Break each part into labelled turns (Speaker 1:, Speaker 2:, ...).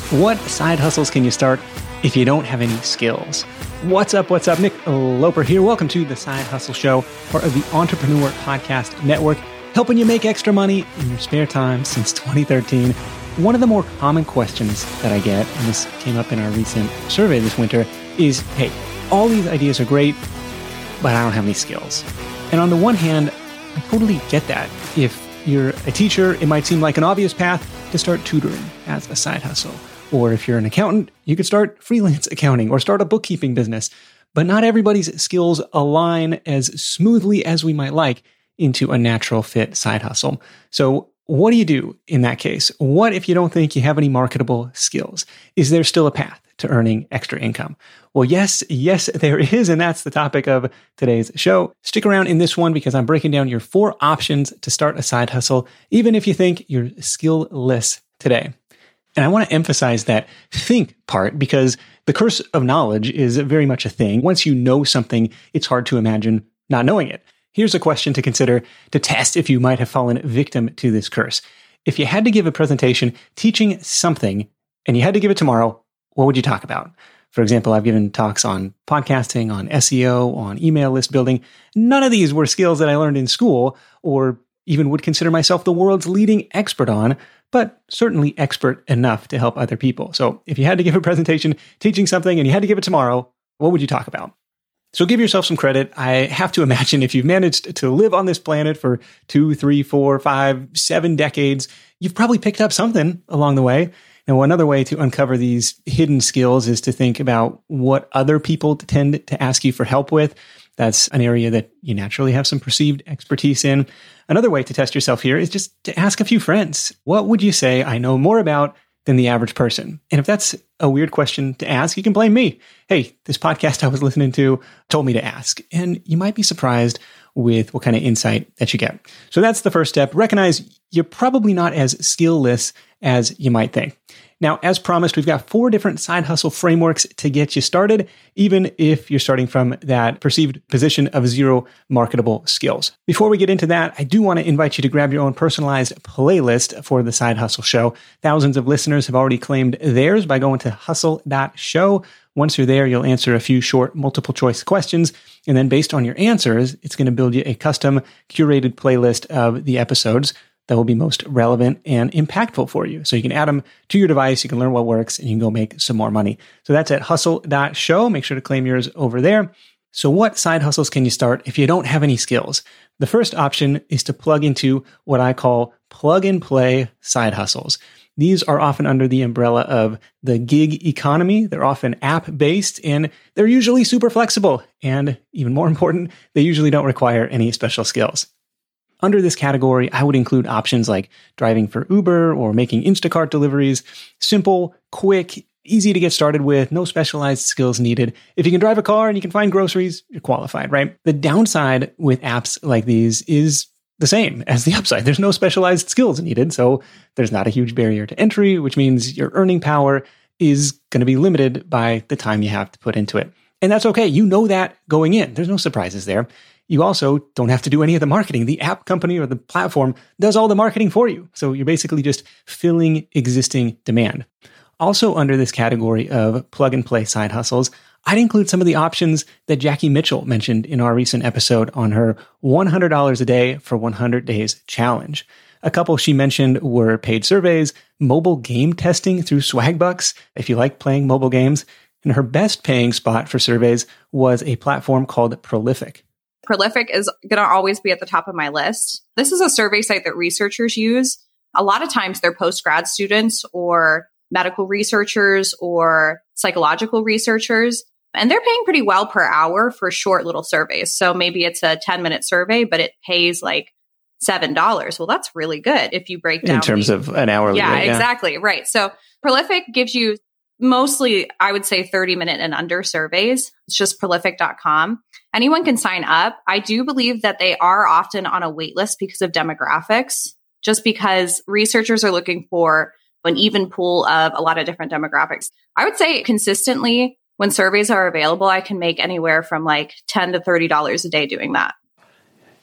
Speaker 1: What side hustles can you start if you don't have any skills? What's up? Nick Loper here. Welcome to the Side Hustle Show, part of the Entrepreneur Podcast Network, helping you make extra money in your spare time since 2013. One of the more common questions that I get, and this came up in our recent survey this winter, is, hey, all these ideas are great, but I don't have any skills. And on the one hand, I totally get that. If you're a teacher, it might seem like an obvious path to start tutoring as a side hustle. Or if you're an accountant, you could start freelance accounting or start a bookkeeping business. But not everybody's skills align as smoothly as we might like into a natural fit side hustle. So what do you do in that case? What if you don't think you have any marketable skills? Is there still a path to earning extra income? Well, yes, there is. And that's the topic of today's show. Stick around in this one because I'm breaking down your 4 options to start a side hustle, even if you think you're skillless today. And I want to emphasize that think part because the curse of knowledge is very much a thing. Once you know something, it's hard to imagine not knowing it. Here's a question to consider to test if you might have fallen victim to this curse. If you had to give a presentation teaching something and you had to give it tomorrow, what would you talk about? For example, I've given talks on podcasting, on SEO, on email list building. None of these were skills that I learned in school or even would consider myself the world's leading expert on, but certainly expert enough to help other people. So if you had to give a presentation teaching something and you had to give it tomorrow, what would you talk about? So give yourself some credit. I have to imagine if you've managed to live on this planet for 2, 3, 4, 5, 7 decades, you've probably picked up something along the way. Now, another way to uncover these hidden skills is to think about what other people tend to ask you for help with. That's an area that you naturally have some perceived expertise in. Another way to test yourself here is just to ask a few friends. What would you say I know more about than the average person? And if that's a weird question to ask, you can blame me. Hey, this podcast I was listening to told me to ask. And you might be surprised with what kind of insight that you get. So that's the first step. Recognize you're probably not as skillless as you might think. Now, as promised, we've got 4 different side hustle frameworks to get you started, even if you're starting from that perceived position of zero marketable skills. Before we get into that, I do want to invite you to grab your own personalized playlist for the Side Hustle Show. Thousands of listeners have already claimed theirs by going to hustle.show. Once you're there, you'll answer a few short multiple choice questions. And then based on your answers, it's going to build you a custom curated playlist of the episodes that will be most relevant and impactful for you. So you can add them to your device, you can learn what works, and you can go make some more money. So that's at hustle.show. Make sure to claim yours over there. So what side hustles can you start if you don't have any skills? The first option is to plug into what I call plug and play side hustles. These are often under the umbrella of the gig economy. They're often app-based, and they're usually super flexible. And even more important, they usually don't require any special skills. Under this category, I would include options like driving for Uber or making Instacart deliveries. Simple, quick, easy to get started with, no specialized skills needed. If you can drive a car and you can find groceries, you're qualified, right? The downside with apps like these is the same as the upside. There's no specialized skills needed, so there's not a huge barrier to entry, which means your earning power is going to be limited by the time you have to put into it. And that's okay. You know that going in. There's no surprises there. You also don't have to do any of the marketing. The app company or the platform does all the marketing for you. So you're basically just filling existing demand. Also under this category of plug and play side hustles, I'd include some of the options that Jackie Mitchell mentioned in our recent episode on her $100 a day for 100 days challenge. A couple she mentioned were paid surveys, mobile game testing through Swagbucks, if you like playing mobile games, and her best paying spot for surveys was a platform called Prolific.
Speaker 2: Prolific is going to always be at the top of my list. This is a survey site that researchers use. A lot of times they're post-grad students or medical researchers or psychological researchers, and they're paying pretty well per hour for short little surveys. So maybe it's a 10-minute survey, but it pays like $7. Well, that's really good if you break down.
Speaker 1: In terms of an hourly rate.
Speaker 2: Yeah, exactly. Right. So Prolific gives you mostly, I would say 30-minute and under surveys. It's just prolific.com. Anyone can sign up. I do believe that they are often on a wait list because of demographics, just because researchers are looking for an even pool of a lot of different demographics. I would say consistently when surveys are available, I can make anywhere from like $10 to $30 a day doing that.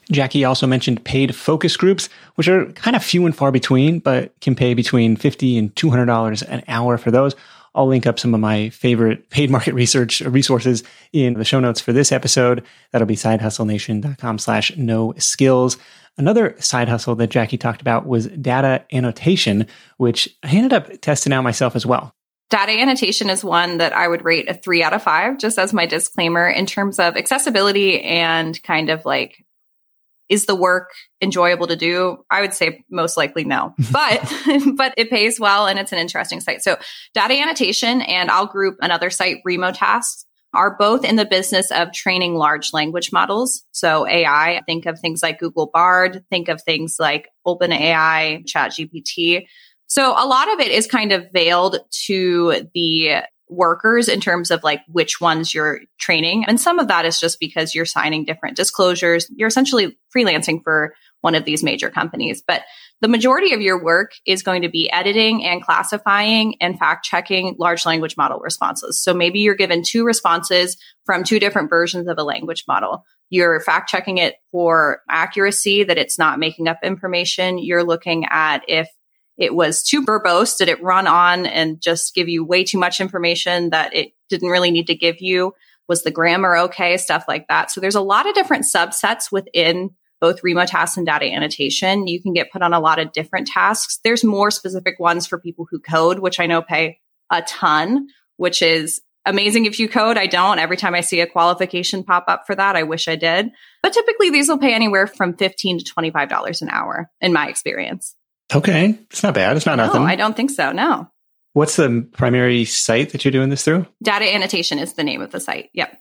Speaker 1: Jackie also mentioned paid focus groups, which are kind of few and far between, but can pay between $50 and $200 an hour for those. I'll link up some of my favorite paid market research resources in the show notes for this episode. That'll be sidehustlenation.com/no skills. Another side hustle that Jackie talked about was data annotation, which I ended up testing out myself as well.
Speaker 2: Data annotation is one that I would rate a 3 out of 5, just as my disclaimer in terms of accessibility and kind of like, is the work enjoyable to do? I would say most likely no, but it pays well and it's an interesting site. So data annotation, and I'll group another site, RemoTasks, are both in the business of training large language models. So AI, think of things like Google Bard, think of things like OpenAI, ChatGPT. So a lot of it is kind of veiled to the workers in terms of like which ones you're training. And some of that is just because you're signing different disclosures. You're essentially freelancing for one of these major companies. But the majority of your work is going to be editing and classifying and fact checking large language model responses. So maybe you're given 2 responses from 2 different versions of a language model. You're fact checking it for accuracy, that it's not making up information. You're looking at if it was too verbose, did it run on and just give you way too much information that it didn't really need to give you? Was the grammar okay? Stuff like that. So there's a lot of different subsets within both RemoTasks and data annotation. You can get put on a lot of different tasks. There's more specific ones for people who code, which I know pay a ton, which is amazing if you code. I don't. Every time I see a qualification pop up for that, I wish I did. But typically these will pay anywhere from $15 to $25 an hour in my experience.
Speaker 1: Okay. It's not bad. It's not nothing.
Speaker 2: No, I don't think so. No.
Speaker 1: What's the primary site that you're doing this through?
Speaker 2: Data Annotation is the name of the site. Yep.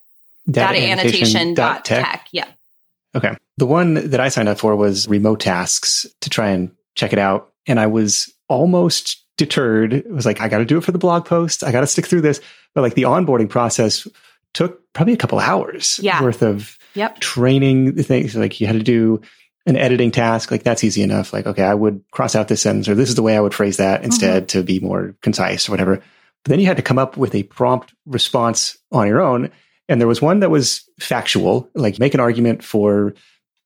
Speaker 1: Dataannotation.tech.
Speaker 2: Yeah.
Speaker 1: Okay. The one that I signed up for was RemoTasks to try and check it out. And I was almost deterred. It was like, I got to do it for the blog post. I got to stick through this. But like the onboarding process took probably a couple hours worth of training things. Like you had to do an editing task, like that's easy enough. Like, okay, I would cross out this sentence, or this is the way I would phrase that instead to be more concise or whatever. But then you had to come up with a prompt response on your own. And there was one that was factual, like make an argument for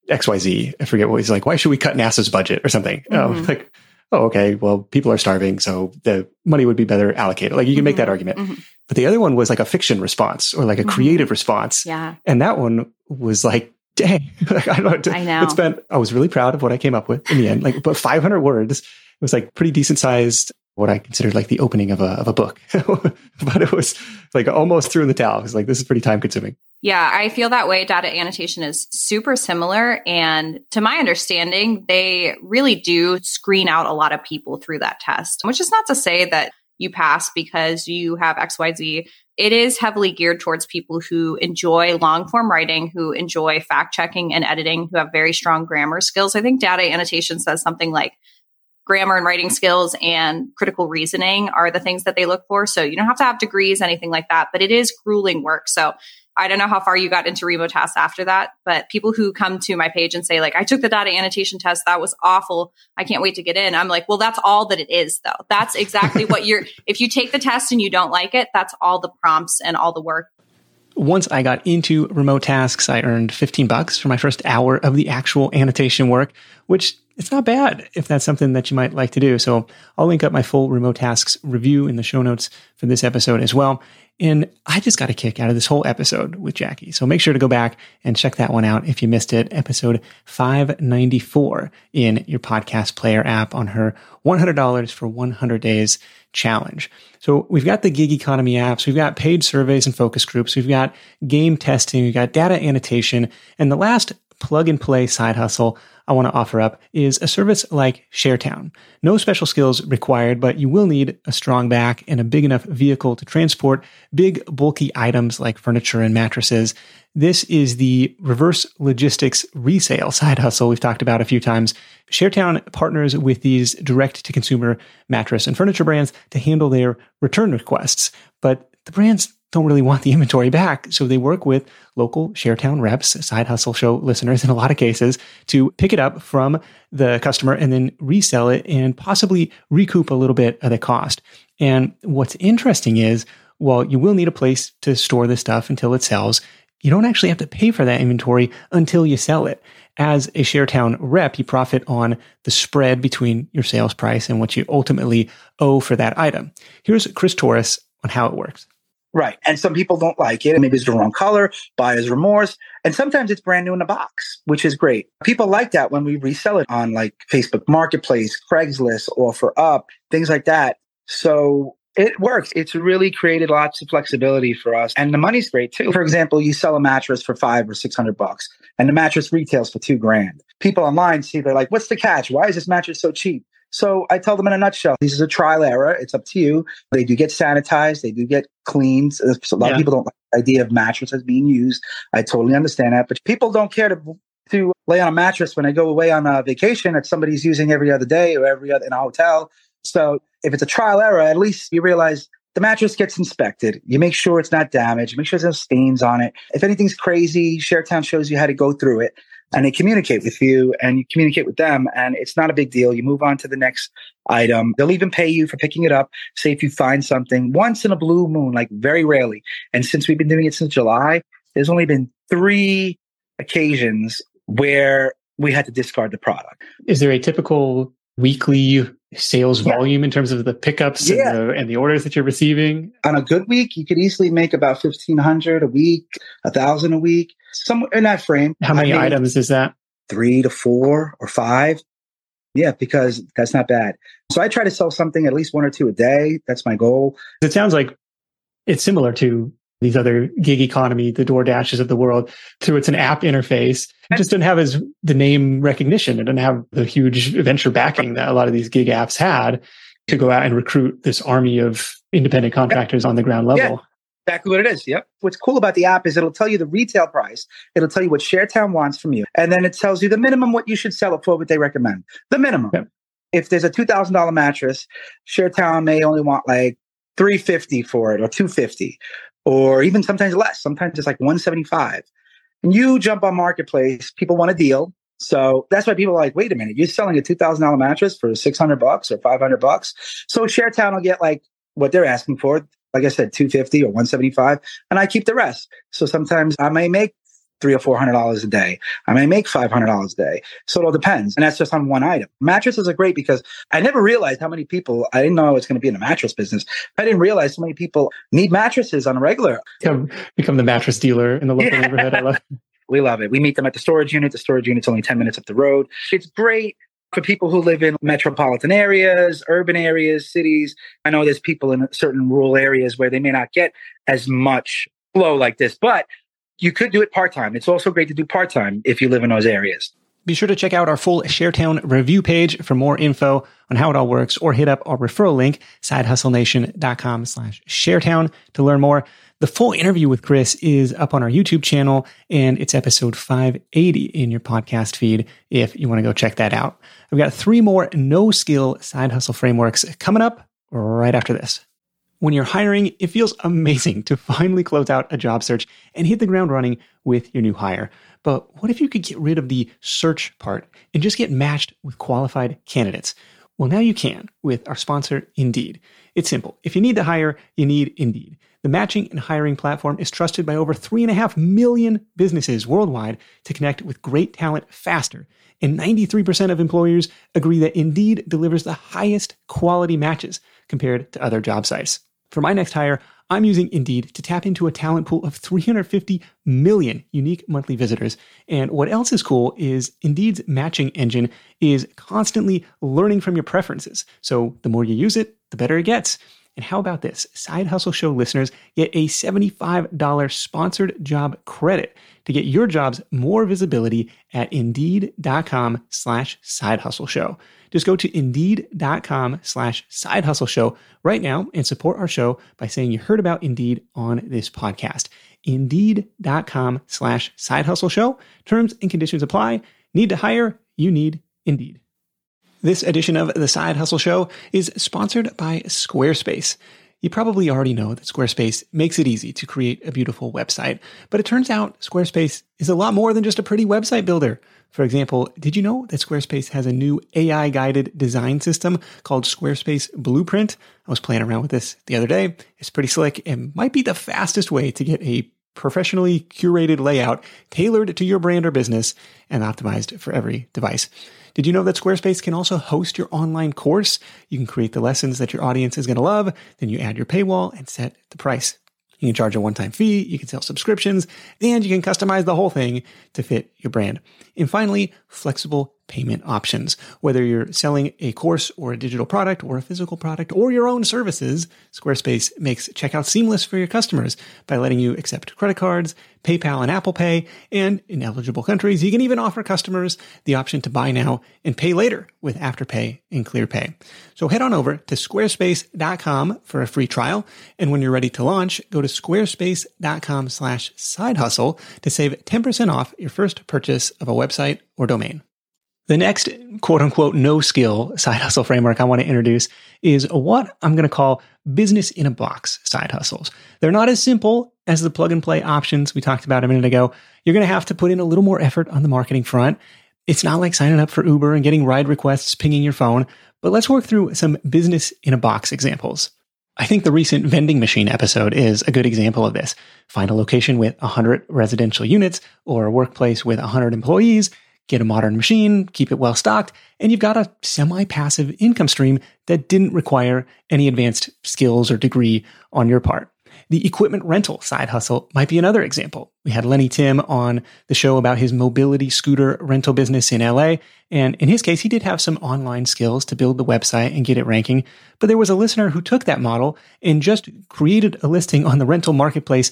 Speaker 1: XYZ. I forget what he's like, why should we cut NASA's budget or something? Like, oh, okay, well, people are starving, so the money would be better allocated. Like you can make that argument. But the other one was like a fiction response or like a creative response.
Speaker 2: Yeah.
Speaker 1: And that one was like, dang, like, I don't know.
Speaker 2: I know.
Speaker 1: I was really proud of what I came up with in the end. Like, but 500 words, it was like pretty decent sized, what I considered like the opening of a book. But it was like almost threw in the towel. It was like, this is pretty time consuming.
Speaker 2: Yeah, I feel that way. Data annotation is super similar. And to my understanding, they really do screen out a lot of people through that test, which is not to say that you pass because you have XYZ. It is heavily geared towards people who enjoy long form writing, who enjoy fact checking and editing, who have very strong grammar skills. I think data annotation says something like grammar and writing skills and critical reasoning are the things that they look for. So you don't have to have degrees, anything like that, but it is grueling work. So I don't know how far you got into RemoTasks after that, but people who come to my page and say like, I took the data annotation test, that was awful, I can't wait to get in. I'm like, well, that's all that it is though. That's exactly what if you take the test and you don't like it, that's all the prompts and all the work.
Speaker 1: Once I got into RemoTasks, I earned $15 for my first hour of the actual annotation work, which it's not bad if that's something that you might like to do. So I'll link up my full RemoTasks review in the show notes for this episode as well. And I just got a kick out of this whole episode with Jackie. So make sure to go back and check that one out if you missed it. Episode 594 in your podcast player app on her $100 for 100 days challenge. So we've got the gig economy apps. We've got paid surveys and focus groups. We've got game testing. We've got data annotation. And the last plug and play side hustle I want to offer up is a service like ShareTown. No special skills required, but you will need a strong back and a big enough vehicle to transport big, bulky items like furniture and mattresses. This is the reverse logistics resale side hustle we've talked about a few times. ShareTown partners with these direct-to-consumer mattress and furniture brands to handle their return requests, but the brands don't really want the inventory back. So they work with local ShareTown reps, side hustle show listeners in a lot of cases, to pick it up from the customer and then resell it and possibly recoup a little bit of the cost. And what's interesting is, while you will need a place to store this stuff until it sells, you don't actually have to pay for that inventory until you sell it. As a ShareTown rep, you profit on the spread between your sales price and what you ultimately owe for that item. Here's Chris Torres on how it works.
Speaker 3: Right. And some people don't like it. Maybe it's the wrong color, buyer's remorse. And sometimes it's brand new in a box, which is great. People like that when we resell it on like Facebook Marketplace, Craigslist, OfferUp, things like that. So it works. It's really created lots of flexibility for us. And the money's great too. For example, you sell a mattress for $500 or $600 and the mattress retails for $2,000. People online see, they're like, what's the catch? Why is this mattress so cheap? So I tell them in a nutshell, this is a trial error. It's up to you. They do get sanitized. They do get cleaned. So a lot of people don't like the idea of mattresses being used. I totally understand that. But people don't care to lay on a mattress when they go away on a vacation that somebody's using every other day or every other in a hotel. So if it's a trial error, at least you realize the mattress gets inspected. You make sure it's not damaged. Make sure there's no stains on it. If anything's crazy, ShareTown shows you how to go through it. And they communicate with you and you communicate with them. And it's not a big deal. You move on to the next item. They'll even pay you for picking it up. Say if you find something once in a blue moon, like very rarely. And since we've been doing it since July, there's only been 3 occasions where we had to discard the product.
Speaker 1: Is there a typical weekly sales volume in terms of the pickups and the orders that you're receiving?
Speaker 3: On a good week, you could easily make about 1,500 a week, 1,000 a week, somewhere in that frame.
Speaker 1: How many items is that?
Speaker 3: 3 to 4 or 5. Yeah, because that's not bad. So I try to sell something at least 1 or 2 a day. That's my goal.
Speaker 1: It sounds like it's similar to these other gig economy, the DoorDashes of the world, through it's an app interface. It just doesn't have the name recognition. It doesn't have the huge venture backing that a lot of these gig apps had to go out and recruit this army of independent contractors on the ground level.
Speaker 3: Yeah, exactly what it is. Yep. What's cool about the app is it'll tell you the retail price. It'll tell you what ShareTown wants from you. And then it tells you the minimum what you should sell it for, what they recommend. The minimum. Yep. If there's a $2,000 mattress, ShareTown may only want like $350 for it or $250. Or even sometimes less. Sometimes it's like $175. And you jump on Marketplace, people want a deal. So that's why people are like, wait a minute, you're selling a $2,000 mattress for $600 or $500. So ShareTown will get like what they're asking for. Like I said, $250 or $175, and I keep the rest. So sometimes I may make $300 or $400 a day. I may make $500 a day. So it all depends. And that's just on one item. Mattresses are great because I never realized how many people, I didn't know I was going to be in the mattress business. I didn't realize so many people need mattresses on a regular.
Speaker 1: Become the mattress dealer in the local neighborhood. I love it.
Speaker 3: We love it. We meet them at the storage unit. The storage unit's only 10 minutes up the road. It's great for people who live in metropolitan areas, urban areas, cities. I know there's people in certain rural areas where they may not get as much flow like this, but you could do it part-time. It's also great to do part-time if you live in those areas.
Speaker 1: Be sure to check out our full ShareTown review page for more info on how it all works, or hit up our referral link, sidehustlenation.com/ShareTown to learn more. The full interview with Chris is up on our YouTube channel, and it's episode 580 in your podcast feed if you want to go check that out. I've got 3 more no-skill side hustle frameworks coming up right after this. When you're hiring, it feels amazing to finally close out a job search and hit the ground running with your new hire. But what if you could get rid of the search part and just get matched with qualified candidates? Well, now you can with our sponsor, Indeed. It's simple. If you need to hire, you need Indeed. The matching and hiring platform is trusted by over 3.5 million businesses worldwide to connect with great talent faster. And 93% of employers agree that Indeed delivers the highest quality matches compared to other job sites. For my next hire, I'm using Indeed to tap into a talent pool of 350 million unique monthly visitors. And what else is cool is Indeed's matching engine is constantly learning from your preferences. So the more you use it, the better it gets. And how about this? Side Hustle Show listeners get a $75 sponsored job credit to get your jobs more visibility at Indeed.com/sidehustleshow. Just go to Indeed.com/sidehustleshow right now and support our show by saying you heard about Indeed on this podcast. Indeed.com/sidehustleshow. Terms and conditions apply. Need to hire? You need Indeed. This edition of The Side Hustle Show is sponsored by Squarespace. You probably already know that Squarespace makes it easy to create a beautiful website, but it turns out Squarespace is a lot more than just a pretty website builder. For example, did you know that Squarespace has a new AI-guided design system called Squarespace Blueprint? I was playing around with this the other day. It's pretty slick and might be the fastest way to get a professionally curated layout tailored to your brand or business and optimized for every device. Did you know that Squarespace can also host your online course? You can create the lessons that your audience is going to love. Then you add your paywall and set the price. You can charge a one-time fee, you can sell subscriptions, and you can customize the whole thing to fit your brand. And finally, flexible payment options. Whether you're selling a course or a digital product or a physical product or your own services, Squarespace makes checkout seamless for your customers by letting you accept credit cards, PayPal and Apple Pay, and in eligible countries, you can even offer customers the option to buy now and pay later with Afterpay and ClearPay. So head on over to squarespace.com for a free trial. And when you're ready to launch, go to squarespace.com/sidehustle to save 10% off your first purchase of a website or domain. The next quote unquote no skill side hustle framework I want to introduce is what I'm going to call business in a box side hustles. They're not as simple as the plug and play options we talked about a minute ago. You're going to have to put in a little more effort on the marketing front. It's not like signing up for Uber and getting ride requests pinging your phone, but let's work through some business in a box examples. I think the recent vending machine episode is a good example of this. Find a location with 100 residential units or a workplace with 100 employees, get a modern machine, keep it well stocked, and you've got a semi-passive income stream that didn't require any advanced skills or degree on your part. The equipment rental side hustle might be another example. We had Lenny Tim on the show about his mobility scooter rental business in LA. And in his case, he did have some online skills to build the website and get it ranking. But there was a listener who took that model and just created a listing on the rental marketplace,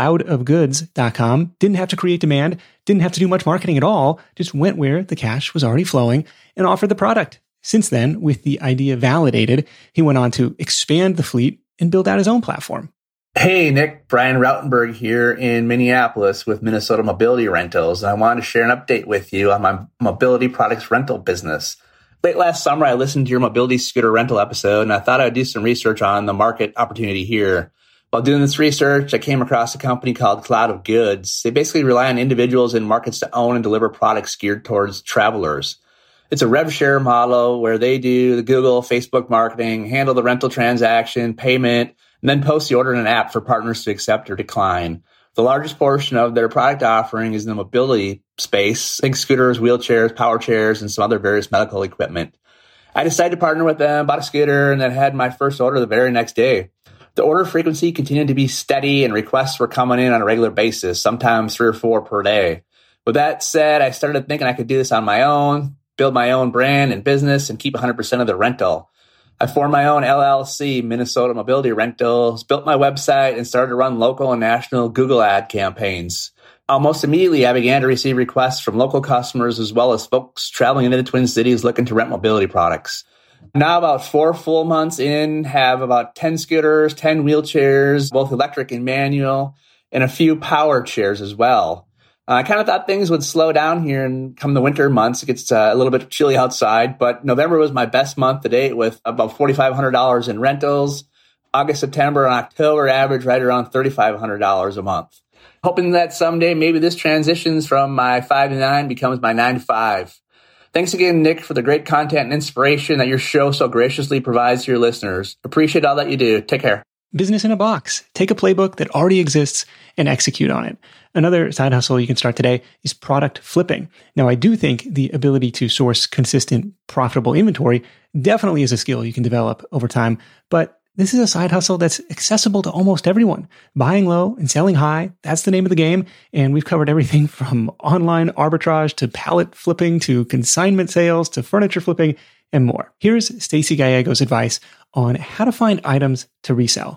Speaker 1: cloudofgoods.com. Didn't have to create demand, didn't have to do much marketing at all, just went where the cash was already flowing and offered the product. Since then, with the idea validated, he went on to expand the fleet and build out his own platform.
Speaker 4: Hey, Nick, Brian Rautenberg here in Minneapolis with Minnesota Mobility Rentals. And I wanted to share an update with you on my mobility products rental business. Late last summer, I listened to your mobility scooter rental episode, and I thought I'd do some research on the market opportunity here. While doing this research, I came across a company called Cloud of Goods. They basically rely on individuals in markets to own and deliver products geared towards travelers. It's a rev share model where they do the Google, Facebook marketing, handle the rental transaction, payment, and then post the order in an app for partners to accept or decline. The largest portion of their product offering is in the mobility space. Think scooters, wheelchairs, power chairs, and some other various medical equipment. I decided to partner with them, bought a scooter, and then had my first order the very next day. The order frequency continued to be steady, and requests were coming in on a regular basis, sometimes 3 or 4 per day. With that said, I started thinking I could do this on my own, build my own brand and business, and keep 100% of the rental. I formed my own LLC, Minnesota Mobility Rentals, built my website, and started to run local and national Google ad campaigns. Almost immediately, I began to receive requests from local customers as well as folks traveling into the Twin Cities looking to rent mobility products. Now, about 4 full months in, have about 10 scooters, 10 wheelchairs, both electric and manual, and a few power chairs as well. I kind of thought things would slow down here and come the winter months. It gets a little bit chilly outside, but November was my best month to date with about $4,500 in rentals. August, September, and October average right around $3,500 a month. Hoping that someday maybe this transitions from my 5 to 9 becomes my 9 to 5. Thanks again, Nick, for the great content and inspiration that your show so graciously provides to your listeners. Appreciate all that you do. Take care.
Speaker 1: Business in a box. Take a playbook that already exists and execute on it. Another side hustle you can start today is product flipping. Now, I do think the ability to source consistent, profitable inventory definitely is a skill you can develop over time, but this is a side hustle that's accessible to almost everyone. Buying low and selling high, that's the name of the game. And we've covered everything from online arbitrage to pallet flipping to consignment sales to furniture flipping and more. Here's Stacey Gallego's advice on how to find items to resell.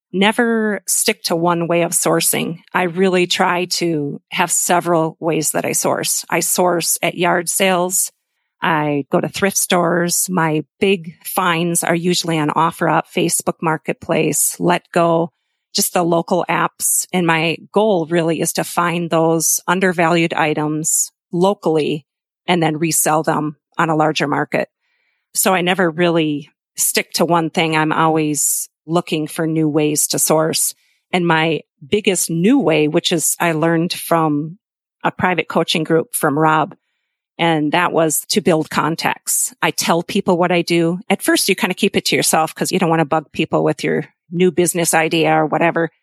Speaker 5: Never stick to one way of sourcing. I really try to have several ways that I source. I source at yard sales. I go to thrift stores. My big finds are usually on OfferUp, Facebook Marketplace, Letgo, just the local apps. And my goal really is to find those undervalued items locally and then resell them on a larger market. So I never really stick to one thing. I'm always looking for new ways to source. And my biggest new way, which is I learned from a private coaching group from Rob, and that was to build contacts. I tell people what I do. At first, you kind of keep it to yourself because you don't want to bug people with your new business idea or whatever.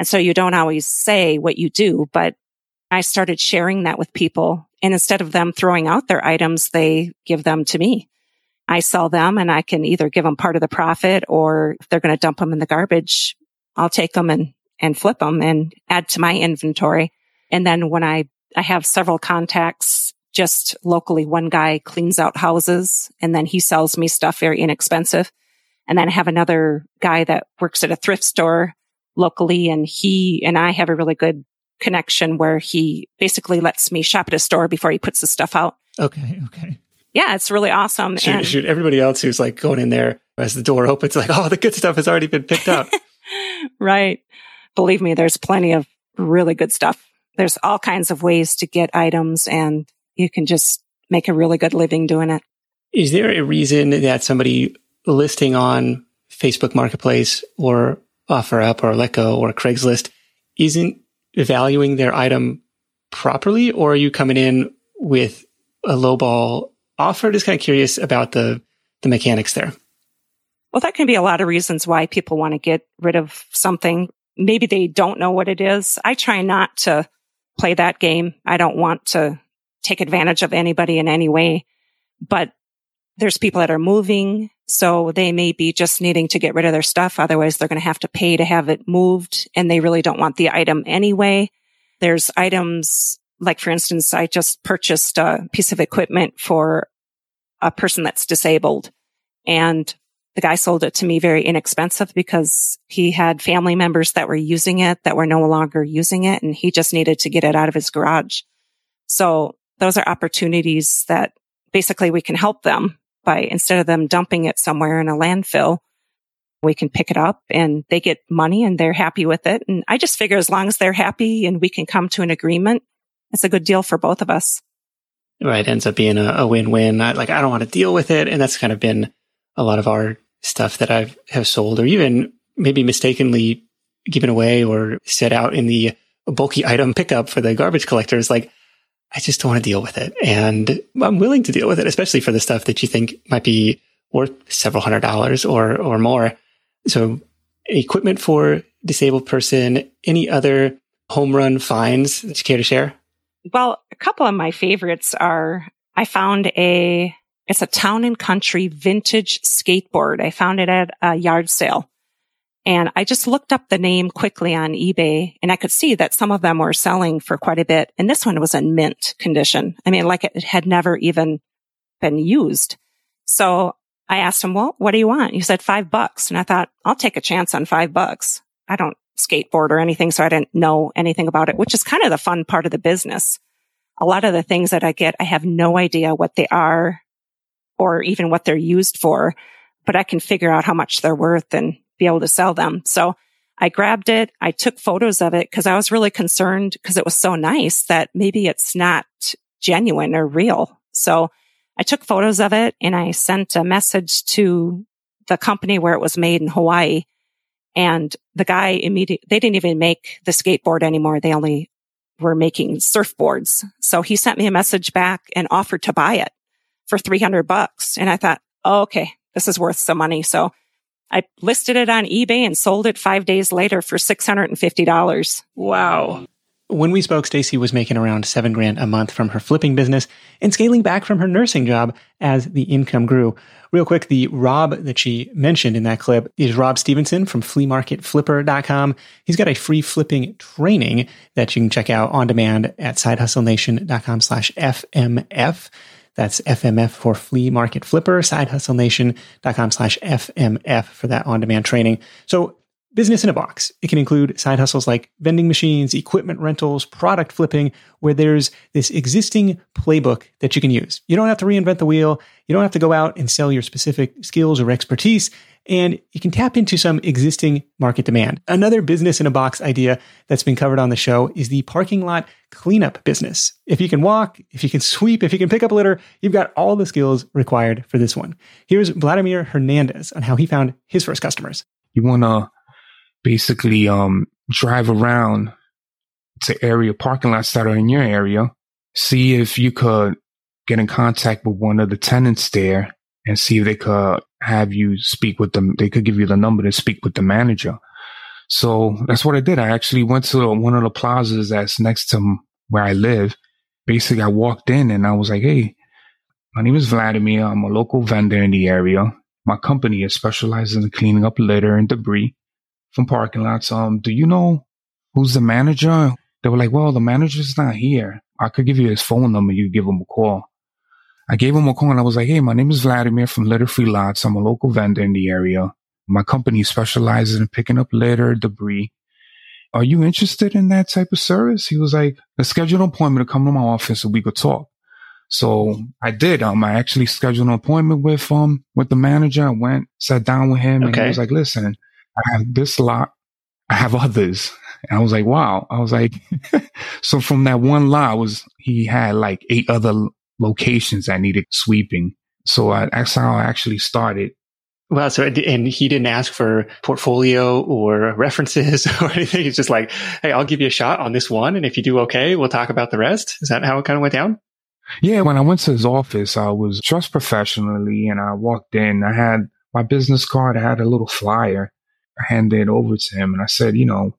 Speaker 5: And so you don't always say what you do, but I started sharing that with people. And instead of them throwing out their items, they give them to me. I sell them and I can either give them part of the profit, or if they're going to dump them in the garbage, I'll take them and flip them and add to my inventory. And then when I have several contacts just locally, one guy cleans out houses and then he sells me stuff very inexpensive. And then I have another guy that works at a thrift store locally, and he and I have a really good connection where he basically lets me shop at a store before he puts the stuff out.
Speaker 1: Okay.
Speaker 5: Yeah, it's really awesome.
Speaker 1: Shoot, everybody else who's like going in there as the door opens, like, oh, the good stuff has already been picked up.
Speaker 5: Right. Believe me, there's plenty of really good stuff. There's all kinds of ways to get items, and you can just make a really good living doing it.
Speaker 1: Is there a reason that somebody listing on Facebook Marketplace or OfferUp or Letgo or Craigslist isn't valuing their item properly, or are you coming in with a lowball offer? Just kind of curious about the mechanics there.
Speaker 5: Well, that can be a lot of reasons why people want to get rid of something. Maybe they don't know what it is. I try not to play that game. I don't want to take advantage of anybody in any way, but there's people that are moving, so they may be just needing to get rid of their stuff. Otherwise, they're going to have to pay to have it moved, and they really don't want the item anyway. There's items like, for instance, I just purchased a piece of equipment for a person that's disabled, and the guy sold it to me very inexpensive because he had family members that were using it that were no longer using it, and he just needed to get it out of his garage. So those are opportunities that basically we can help them by, instead of them dumping it somewhere in a landfill, we can pick it up and they get money and they're happy with it. And I just figure as long as they're happy and we can come to an agreement, it's a good deal for both of us.
Speaker 1: Right. Ends up being a win-win. I don't want to deal with it. And that's kind of been a lot of our stuff that I have sold, or even maybe mistakenly given away or set out in the bulky item pickup for the garbage collectors. Like, I just don't want to deal with it. And I'm willing to deal with it, especially for the stuff that you think might be worth several $100s or more. So equipment for disabled person, any other home run finds that you care to share?
Speaker 5: Well, a couple of my favorites are, I found it's a Town and Country vintage skateboard. I found it at a yard sale. And I just looked up the name quickly on eBay, and I could see that some of them were selling for quite a bit. And this one was in mint condition. I mean, like it had never even been used. So I asked him, well, what do you want? He said $5. And I thought, I'll take a chance on $5. I don't skateboard or anything, so I didn't know anything about it, which is kind of the fun part of the business. A lot of the things that I get, I have no idea what they are or even what they're used for, but I can figure out how much they're worth and be able to sell them. So I grabbed it. I took photos of it because I was really concerned because it was so nice that maybe it's not genuine or real. So I took photos of it and I sent a message to the company where it was made in Hawaii. And the guy they didn't even make the skateboard anymore. They only were making surfboards. So he sent me a message back and offered to buy it for $300. And I thought, oh, okay, this is worth some money. So I listed it on eBay and sold it 5 days later for $650.
Speaker 1: Wow. When we spoke, Stacy was making around $7,000 a month from her flipping business and scaling back from her nursing job as the income grew. Real quick, the Rob that she mentioned in that clip is Rob Stevenson from fleamarketflipper.com. He's got a free flipping training that you can check out on demand at sidehustlenation.com/FMF. That's FMF for Flea Market Flipper, sidehustlenation.com/FMF for that on-demand training. So business in a box. It can include side hustles like vending machines, equipment rentals, product flipping, where there's this existing playbook that you can use. You don't have to reinvent the wheel. You don't have to go out and sell your specific skills or expertise, and you can tap into some existing market demand. Another business in a box idea that's been covered on the show is the parking lot cleanup business. If you can walk, if you can sweep, if you can pick up litter, you've got all the skills required for this one. Here's Vladimir Hernandez on how he found his first customers.
Speaker 6: You want to basically drive around to area parking lots that are in your area, see if you could get in contact with one of the tenants there and see if they could have you speak with them. They could give you the number to speak with the manager. So that's what I did. I actually went to one of the plazas that's next to where I live. Basically, I walked in and I was like, hey, my name is Vladimir. I'm a local vendor in the area. My company is specialized in cleaning up litter and debris from parking lots. Do you know who's the manager? They were like, well, the manager's not here. I could give you his phone number. You give him a call. I gave him a call and I was like, hey, my name is Vladimir from Litter Free Lots. I'm a local vendor in the area. My company specializes in picking up litter, debris. Are you interested in that type of service? He was like, let's schedule an appointment to come to my office so we could talk. So I did. I actually scheduled an appointment with the manager. I went, sat down with him, and he was like, listen, I have this lot. I have others. And I was like, wow. I was like, so from that one lot he had like 8 other locations that needed sweeping. So that's how I actually started.
Speaker 1: Wow. So, and he didn't ask for portfolio or references or anything. He's just like, hey, I'll give you a shot on this one. And if you do okay, we'll talk about the rest. Is that how it kind of went down?
Speaker 6: Yeah. When I went to his office, I was dressed professionally and I walked in. I had my business card. I had a little flyer. I handed it over to him and I said,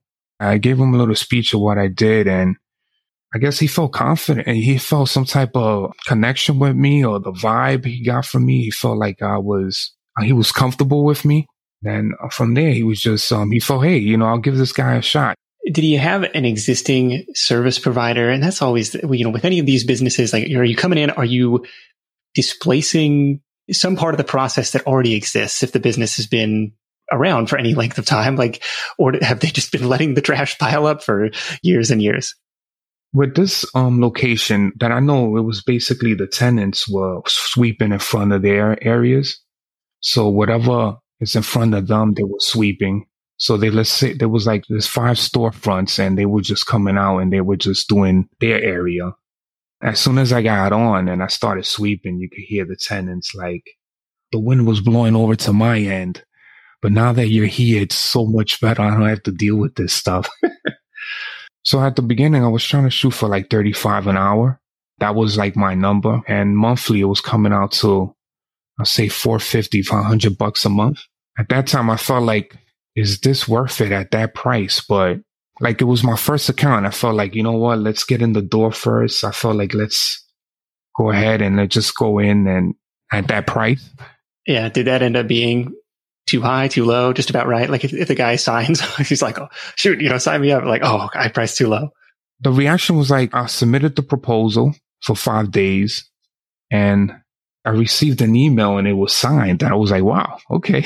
Speaker 6: I gave him a little speech of what I did. And I guess he felt confident and he felt some type of connection with me, or the vibe he got from me. He felt like he was comfortable with me. Then from there, he was just, he felt, hey, I'll give this guy a shot.
Speaker 1: Did you have an existing service provider? And that's always, with any of these businesses, like, are you coming in, are you displacing some part of the process that already exists if the business has been around for any length of time? Or have they just been letting the trash pile up for years and years?
Speaker 6: With this location that I know, it was basically the tenants were sweeping in front of their areas. So whatever is in front of them, they were sweeping. So let's say there was like there's 5 storefronts and they were just coming out and they were just doing their area. As soon as I got on and I started sweeping, you could hear the tenants like the wind was blowing over to my end. But now that you're here, it's so much better. I don't have to deal with this stuff. So at the beginning, I was trying to shoot for like 35 an hour. That was like my number. And monthly, it was coming out to, I'll say $450, $500 a month. At that time, I felt like, is this worth it at that price? But like, it was my first account. I felt like, you know what, let's get in the door first. I felt like, let's go ahead and let's just go in and at that price.
Speaker 1: Yeah. Did that end up being too high, too low, just about right? Like if the guy signs, he's like, oh, shoot, sign me up. Like, oh, I priced too low.
Speaker 6: The reaction was like, I submitted the proposal for 5 days and I received an email and it was signed. I was like, wow, okay.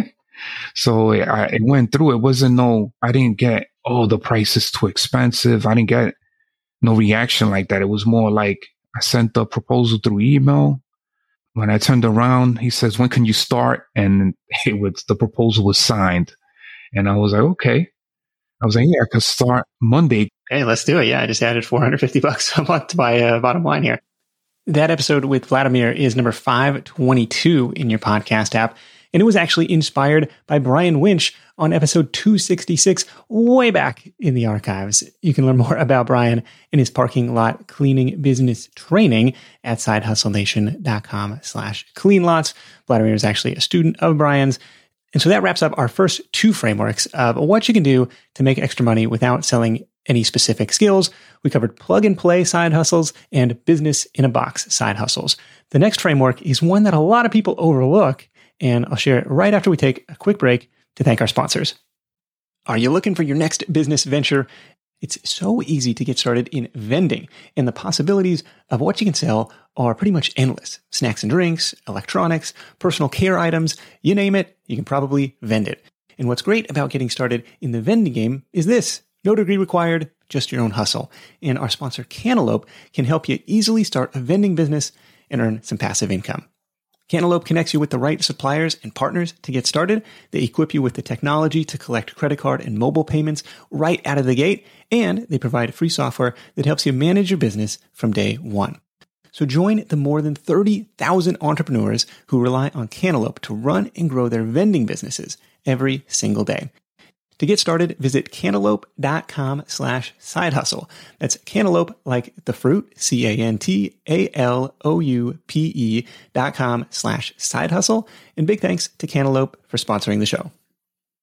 Speaker 6: So it went through. It wasn't I didn't get, oh, the price is too expensive. I didn't get no reaction like that. It was more like I sent the proposal through email. When I turned around, he says, when can you start? And the proposal was signed. And I was like, okay. I was like, yeah, I could start Monday.
Speaker 1: Hey, let's do it. Yeah, I just added $450 a month to my bottom line here. That episode with Vladimir is number 522 in your podcast app. And it was actually inspired by Brian Winch on episode 266, way back in the archives. You can learn more about Brian and his parking lot cleaning business training at sidehustlenation.com/cleanlots. Vladimir is actually a student of Brian's. And so that wraps up our first 2 frameworks of what you can do to make extra money without selling any specific skills. We covered plug and play side hustles and business in a box side hustles. The next framework is one that a lot of people overlook, and I'll share it right after we take a quick break to thank our sponsors. Are you looking for your next business venture? It's so easy to get started in vending, and the possibilities of what you can sell are pretty much endless. Snacks and drinks, electronics, personal care items, you name it, you can probably vend it. And what's great about getting started in the vending game is this: no degree required, just your own hustle. And our sponsor, Cantaloupe, can help you easily start a vending business and earn some passive income. Cantaloupe connects you with the right suppliers and partners to get started. They equip you with the technology to collect credit card and mobile payments right out of the gate, and they provide free software that helps you manage your business from day one. So join the more than 30,000 entrepreneurs who rely on Cantaloupe to run and grow their vending businesses every single day. To get started, visit cantaloupe.com/side hustle. That's cantaloupe, like the fruit, CANTALOUPE.com/side hustle. And big thanks to Cantaloupe for sponsoring the show.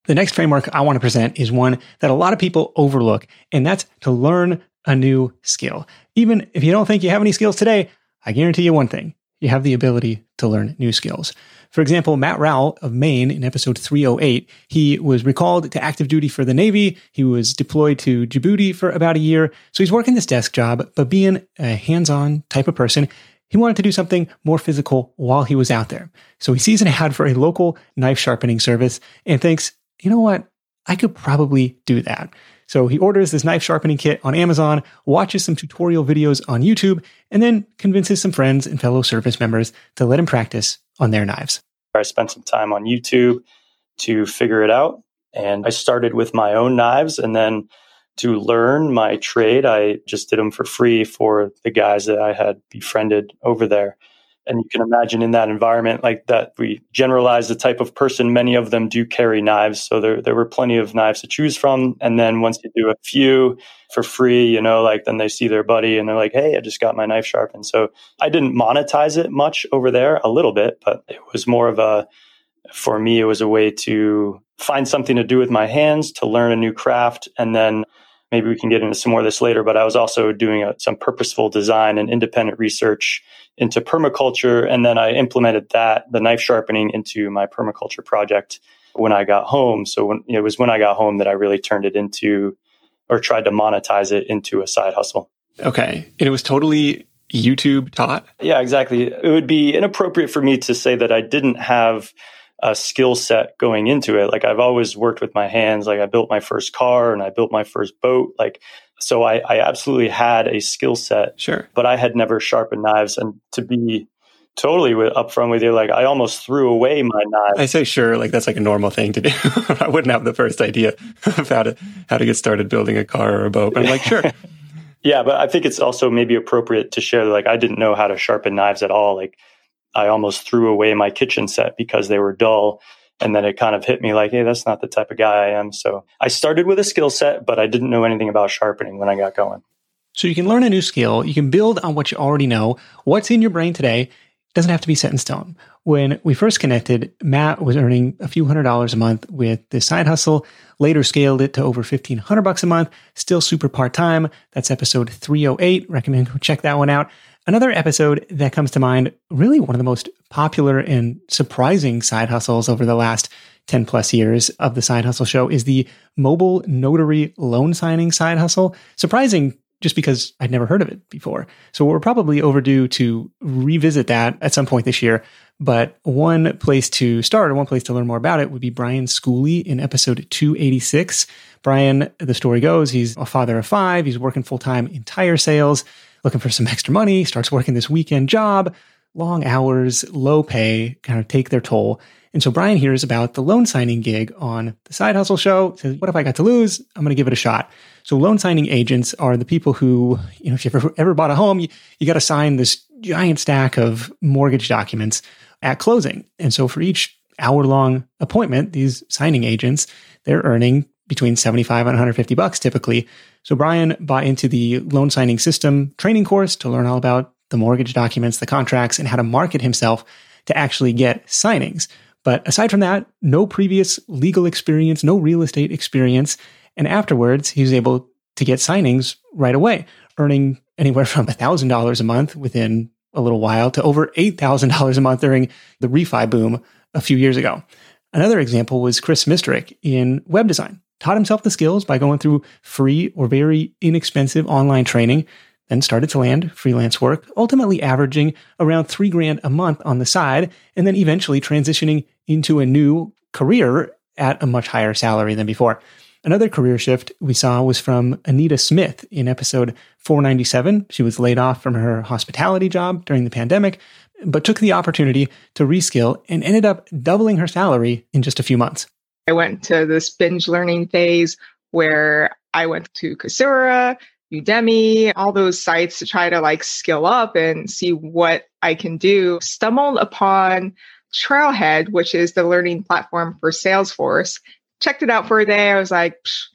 Speaker 1: The next framework I want to present is one that a lot of people overlook, and that's to learn a new skill. Even if you don't think you have any skills today, I guarantee you one thing. You have the ability to learn new skills. For example, Matt Rowell of Maine in episode 308, he was recalled to active duty for the Navy. He was deployed to Djibouti for about a year. So he's working this desk job, but being a hands-on type of person, he wanted to do something more physical while he was out there. So he sees an ad for a local knife sharpening service and thinks, you know what? I could probably do that. So he orders this knife sharpening kit on Amazon, watches some tutorial videos on YouTube, and then convinces some friends and fellow service members to let him practice on their knives.
Speaker 7: I spent some time on YouTube to figure it out. And I started with my own knives. And then to learn my trade, I just did them for free for the guys that I had befriended over there. And you can imagine in that environment like that, we generalize the type of person. Many of them do carry knives. So there were plenty of knives to choose from. And then once you do a few for free, then they see their buddy and they're like, hey, I just got my knife sharpened. So I didn't monetize it much over there, a little bit, but it was more for me, it was a way to find something to do with my hands, to learn a new craft. And then maybe we can get into some more of this later, but I was also doing some purposeful design and independent research into permaculture. And then I implemented the knife sharpening into my permaculture project when I got home. So it was when I got home that I really turned it into, or tried to monetize it into a side hustle.
Speaker 1: Okay. And it was totally YouTube taught?
Speaker 7: Yeah, exactly. It would be inappropriate for me to say that I didn't have a skill set going into it. Like I've always worked with my hands. Like I built my first car and I built my first boat. So I absolutely had a skill set.
Speaker 1: Sure.
Speaker 7: But I had never sharpened knives. And to be totally upfront with you, I almost threw away my knives.
Speaker 1: I say sure, that's like a normal thing to do. I wouldn't have the first idea of how to get started building a car or a boat. But I'm like, sure.
Speaker 7: Yeah, but I think it's also maybe appropriate to share I didn't know how to sharpen knives at all. I almost threw away my kitchen set because they were dull. And then it kind of hit me hey, that's not the type of guy I am. So I started with a skill set, but I didn't know anything about sharpening when I got going.
Speaker 1: So you can learn a new skill. You can build on what you already know. What's in your brain today doesn't have to be set in stone. When we first connected, Matt was earning a few $100s a month with this side hustle, later scaled it to over $1,500 a month, still super part-time. That's episode 308. Recommend go check that one out. Another episode that comes to mind, really one of the most popular and surprising side hustles over the last 10 plus years of the Side Hustle Show, is the mobile notary loan signing side hustle. Surprising just because I'd never heard of it before. So we're probably overdue to revisit that at some point this year. But one place to start, or one place to learn more about it, would be Brian Schooley in episode 286. Brian, the story goes, he's a father of 5. He's working full-time in tire sales, looking for some extra money, starts working this weekend job, long hours, low pay, kind of take their toll. And so Brian hears about the loan signing gig on the Side Hustle Show, says, what if I got to lose? I'm going to give it a shot. So loan signing agents are the people who, if you've ever bought a home, you got to sign this giant stack of mortgage documents at closing. And so for each hour-long appointment, these signing agents, they're earning between $75 and $150 typically. So Brian bought into the loan signing system training course to learn all about the mortgage documents, the contracts, and how to market himself to actually get signings. But aside from that, no previous legal experience, no real estate experience. And afterwards, he was able to get signings right away, earning anywhere from $1,000 a month within a little while to over $8,000 a month during the refi boom a few years ago. Another example was Chris Misterich in web design. Taught himself the skills by going through free or very inexpensive online training, then started to land freelance work, ultimately averaging around $3,000 a month on the side, and then eventually transitioning into a new career at a much higher salary than before. Another career shift we saw was from Anita Smith in episode 497. She was laid off from her hospitality job during the pandemic, but took the opportunity to reskill and ended up doubling her salary in just a few months.
Speaker 8: I went to this binge learning phase where I went to Coursera, Udemy, all those sites to try to skill up and see what I can do. Stumbled upon Trailhead, which is the learning platform for Salesforce. Checked it out for a day. I was like,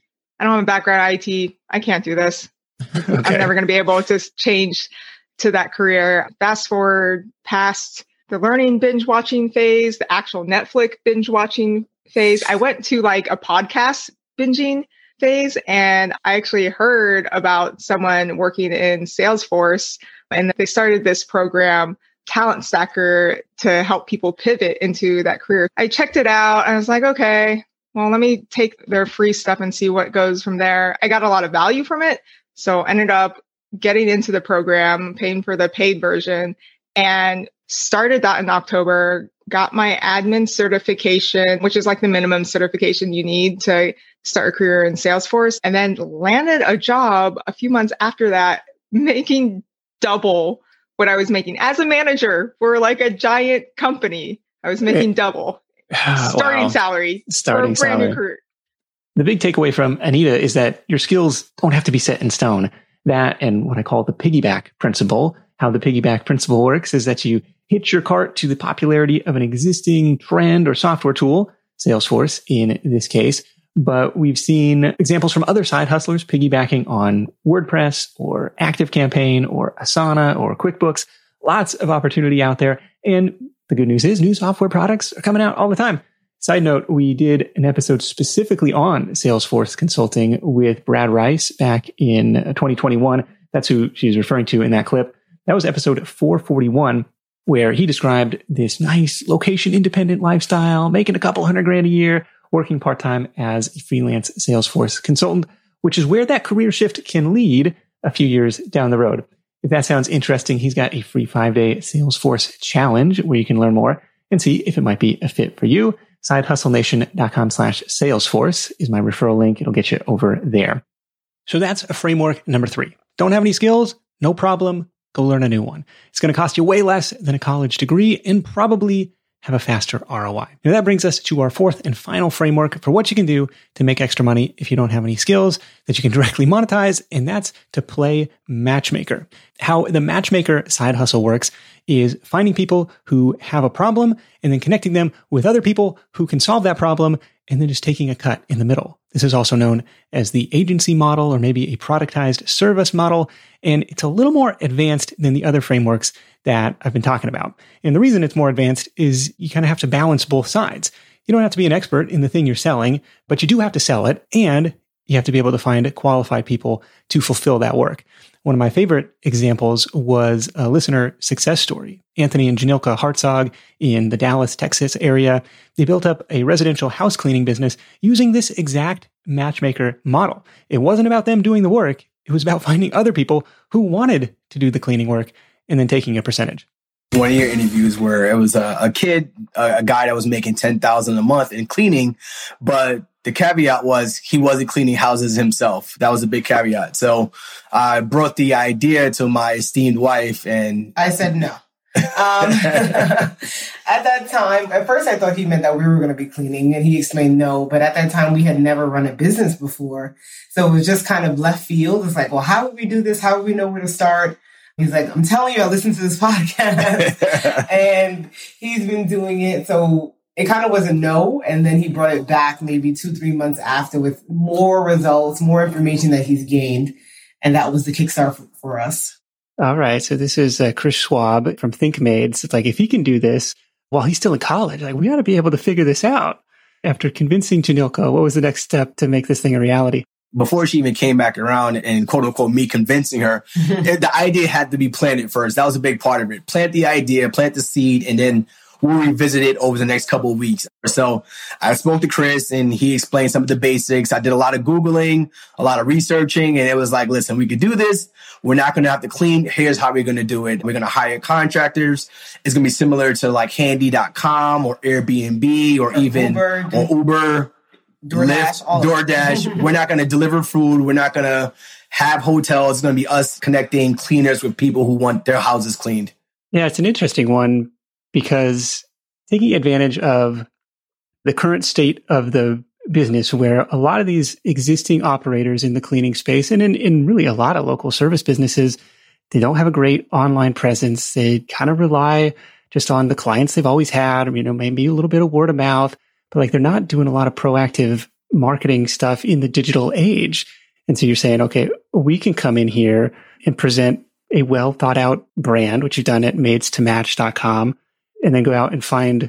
Speaker 8: I don't have a background in IT. I can't do this. Okay. I'm never going to be able to change to that career. Fast forward past the learning binge watching phase, the actual Netflix binge watching phase. I went to like a podcast binging phase, and I actually heard about someone working in Salesforce, and they started this program, Talent Stacker, to help people pivot into that career. I checked it out and I was like, okay, well, let me take their free stuff and see what goes from there. I got a lot of value from it. So ended up getting into the program, paying for the paid version, and started that in October, got my admin certification, which is like the minimum certification you need to start a career in Salesforce, and then landed a job a few months after that, making double what I was making as a manager for like a giant company. I was making double starting salary for a brand new career.
Speaker 1: The big takeaway from Anita is that your skills don't have to be set in stone. That and what I call the piggyback principle. How the piggyback principle works is that you hitch your cart to the popularity of an existing trend or software tool, Salesforce in this case. But we've seen examples from other side hustlers piggybacking on WordPress or ActiveCampaign or Asana or QuickBooks. Lots of opportunity out there. And the good news is new software products are coming out all the time. Side note, we did an episode specifically on Salesforce consulting with Brad Rice back in 2021. That's who she's referring to in that clip. That was episode 441, where he described this nice location independent lifestyle, making a couple $100,000 a year, working part-time as a freelance Salesforce consultant, which is where that career shift can lead a few years down the road. If that sounds interesting, he's got a free 5-day Salesforce challenge where you can learn more and see if it might be a fit for you. SideHustleNation.com/Salesforce is my referral link. It'll get you over there. So that's a framework number 3. Don't have any skills? No problem. Go learn a new one. It's going to cost you way less than a college degree and probably have a faster ROI. Now that brings us to our 4th and final framework for what you can do to make extra money if you don't have any skills that you can directly monetize, and that's to play matchmaker. How the matchmaker side hustle works is finding people who have a problem and then connecting them with other people who can solve that problem, and then just taking a cut in the middle. This is also known as the agency model or maybe a productized service model, and it's a little more advanced than the other frameworks that I've been talking about. And the reason it's more advanced is you kind of have to balance both sides. You don't have to be an expert in the thing you're selling, but you do have to sell it, and you have to be able to find qualified people to fulfill that work. One of my favorite examples was a listener success story. Anthony and Janilka Hartzog in the Dallas, Texas area, they built up a residential house cleaning business using this exact matchmaker model. It wasn't about them doing the work. It was about finding other people who wanted to do the cleaning work and then taking a percentage.
Speaker 9: One of your interviews where it was a guy that was making $10,000 a month in cleaning, but the caveat was he wasn't cleaning houses himself. That was a big caveat. So I brought the idea to my esteemed wife, and
Speaker 10: I said no. At that time, at first I thought he meant that we were going to be cleaning, and he explained no. But at that time, we had never run a business before. So it was just kind of left field. It's like, well, how would we do this? How would we know where to start? He's like, I'm telling you, I listened to this podcast and he's been doing it. So it kind of was a no. And then he brought it back maybe 2-3 months after with more results, more information that he's gained. And that was the kickstart for us.
Speaker 1: All right. So this is Chris Schwab from ThinkMaids. It's like, if he can do this while he's still in college, like we ought to be able to figure this out. After convincing Janilka, what was the next step to make this thing a reality?
Speaker 9: Before she even came back around and quote unquote me convincing her, the idea had to be planted first. That was a big part of it. Plant the idea, plant the seed, and then we'll revisit it over the next couple of weeks. So I spoke to Chris and he explained some of the basics. I did a lot of Googling, a lot of researching, and it was like, listen, we could do this. We're not going to have to clean. Here's how we're going to do it. We're going to hire contractors. It's going to be similar to like Handy.com or Airbnb or even Uber.
Speaker 10: DoorDash,
Speaker 9: DoorDash. We're not going to deliver food. We're not going to have hotels. It's going to be us connecting cleaners with people who want their houses cleaned.
Speaker 1: Yeah, it's an interesting one because taking advantage of the current state of the business where a lot of these existing operators in the cleaning space and in really a lot of local service businesses, they don't have a great online presence. They kind of rely just on the clients they've always had, maybe a little bit of word of mouth. But like they're not doing a lot of proactive marketing stuff in the digital age. And so you're saying, okay, we can come in here and present a well thought out brand, which you've done at maidstomatch.com, and then go out and find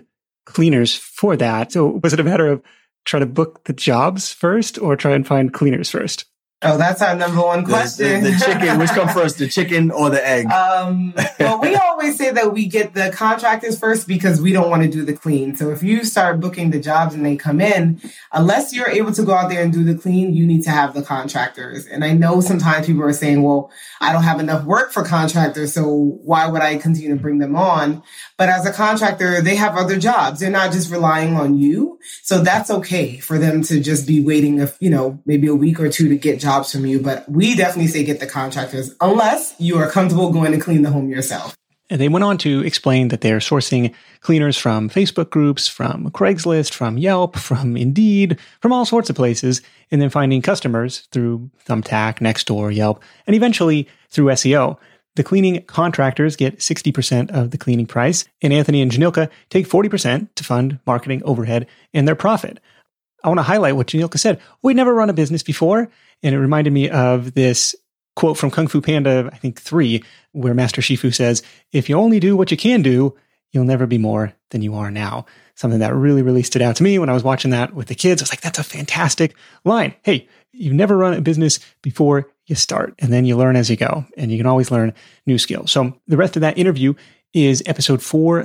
Speaker 1: cleaners for that. So was it a matter of try to book the jobs first or try and find cleaners first?
Speaker 10: Oh, that's our number one question.
Speaker 9: The chicken, which comes first, the chicken or the egg?
Speaker 10: Well, we always say that we get the contractors first because we don't want to do the clean. So if you start booking the jobs and they come in, unless you're able to go out there and do the clean, you need to have the contractors. And I know sometimes people are saying, well, I don't have enough work for contractors, so why would I continue to bring them on? But as a contractor, they have other jobs. They're not just relying on you. So that's okay for them to just be waiting, maybe a week or two to get jobs from you. But we definitely say get the contractors unless you are comfortable going to clean the home yourself.
Speaker 1: And they went on to explain that they're sourcing cleaners from Facebook groups, from Craigslist, from Yelp, from Indeed, from all sorts of places, and then finding customers through Thumbtack, Nextdoor, Yelp, and eventually through SEO. The cleaning contractors get 60% of the cleaning price, and Anthony and Janilka take 40% to fund marketing overhead and their profit. I want to highlight what Janilka said. We'd never run a business before, and it reminded me of this quote from Kung Fu Panda, I think 3, where Master Shifu says, if you only do what you can do, you'll never be more than you are now. Something that really, really stood out to me when I was watching that with the kids. I was like, that's a fantastic line. Hey, you've never run a business before you start, and then you learn as you go, and you can always learn new skills. So the rest of that interview is episode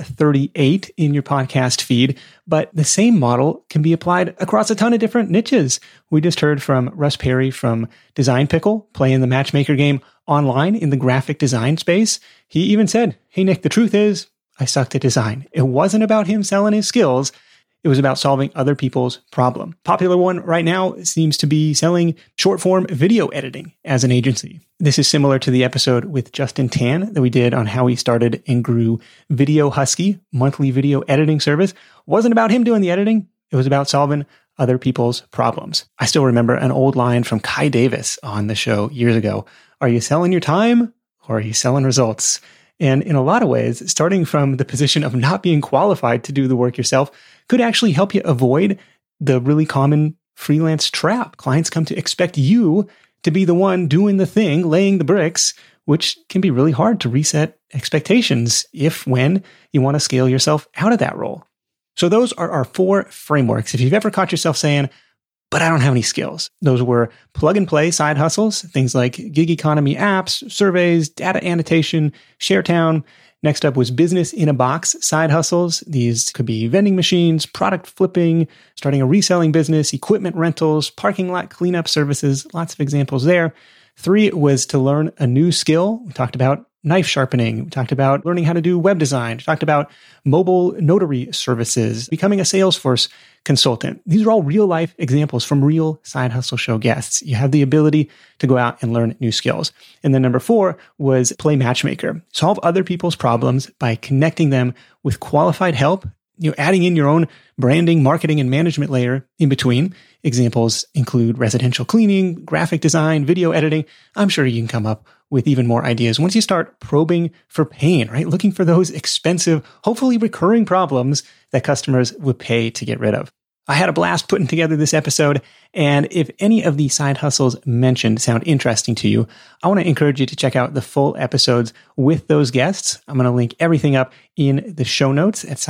Speaker 1: 438 in your podcast feed, but the same model can be applied across a ton of different niches. We just heard from Russ Perry from Design Pickle, playing the matchmaker game online in the graphic design space. He even said, hey, Nick, the truth is I sucked at design. It wasn't about him selling his skills. It was about solving other people's problem. Popular one right now seems to be selling short-form video editing as an agency. This is similar to the episode with Justin Tan that we did on how he started and grew Video Husky, monthly video editing service. It wasn't about him doing the editing. It was about solving other people's problems. I still remember an old line from Kai Davis on the show years ago. Are you selling your time or are you selling results? And in a lot of ways, starting from the position of not being qualified to do the work yourself could actually help you avoid the really common freelance trap. Clients come to expect you to be the one doing the thing, laying the bricks, which can be really hard to reset expectations when you want to scale yourself out of that role. So those are our 4 frameworks. If you've ever caught yourself saying, but I don't have any skills, those were plug and play side hustles, things like gig economy apps, surveys, data annotation, ShareTown. Next up was business in a box side hustles. These could be vending machines, product flipping, starting a reselling business, equipment rentals, parking lot cleanup services, lots of examples there. 3 was to learn a new skill. We talked about knife sharpening. We talked about learning how to do web design. We talked about mobile notary services, becoming a Salesforce consultant. These are all real life examples from real Side Hustle Show guests. You have the ability to go out and learn new skills. And then number 4 was play matchmaker. Solve other people's problems by connecting them with qualified help, adding in your own branding, marketing, and management layer in between. Examples include residential cleaning, graphic design, video editing. I'm sure you can come up with even more ideas once you start probing for pain, right? Looking for those expensive, hopefully recurring problems that customers would pay to get rid of. I had a blast putting together this episode, and if any of the side hustles mentioned sound interesting to you, I want to encourage you to check out the full episodes with those guests. I'm going to link everything up in the show notes at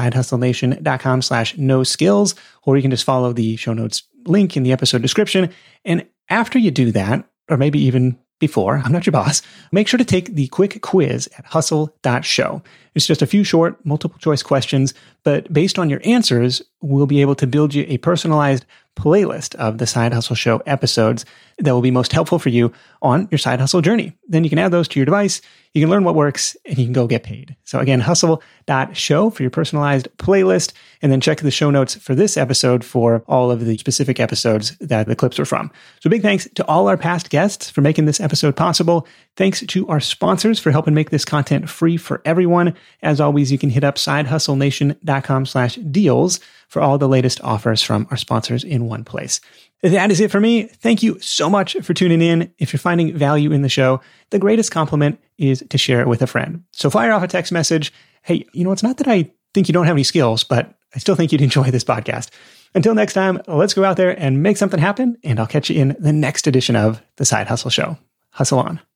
Speaker 1: sidehustlenation.com/no-skills, or you can just follow the show notes link in the episode description. And after you do that, or maybe even before, I'm not your boss, make sure to take the quick quiz at hustle.show. It's just a few short multiple choice questions, but based on your answers, we'll be able to build you a personalized playlist of the Side Hustle Show episodes that will be most helpful for you on your side hustle journey. Then you can add those to your device, you can learn what works, and you can go get paid. So again, hustle.show for your personalized playlist, and then check the show notes for this episode for all of the specific episodes that the clips are from. So big thanks to all our past guests for making this episode possible. Thanks to our sponsors for helping make this content free for everyone. As always, you can hit up sidehustlenation.com/deals for all the latest offers from our sponsors in one place. That is it for me. Thank you so much for tuning in. If you're finding value in the show, the greatest compliment is to share it with a friend. So fire off a text message. Hey, it's not that I think you don't have any skills, but I still think you'd enjoy this podcast. Until next time, let's go out there and make something happen, and I'll catch you in the next edition of The Side Hustle Show. Hustle on.